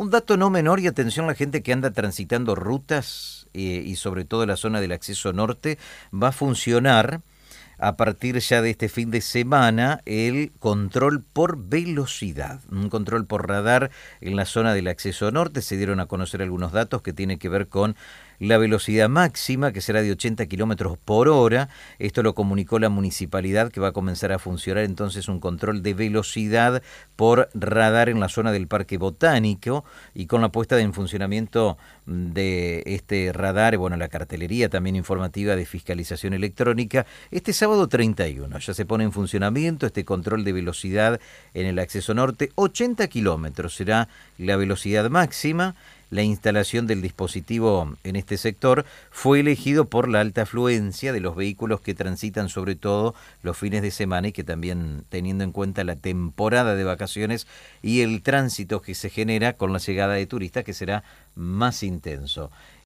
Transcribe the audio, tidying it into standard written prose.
Un dato no menor y atención a la gente que anda transitando rutas y sobre todo la zona del acceso norte, va a funcionar a partir ya de este fin de semana el control por velocidad, un control por radar en la zona del acceso norte. Se dieron a conocer algunos datos que tienen que ver con la velocidad máxima, que será de 80 kilómetros por hora. Esto lo comunicó la municipalidad, que va a comenzar a funcionar entonces un control de velocidad por radar en la zona del Parque Botánico, y con la puesta en funcionamiento de este radar, bueno, la cartelería también informativa de fiscalización electrónica, este sábado 31 ya se pone en funcionamiento este control de velocidad en el acceso norte. 80 kilómetros será la velocidad máxima. La instalación del dispositivo en este sector fue elegido por la alta afluencia de los vehículos que transitan sobre todo los fines de semana, y que también, teniendo en cuenta la temporada de vacaciones y el tránsito que se genera con la llegada de turistas, que será más intenso.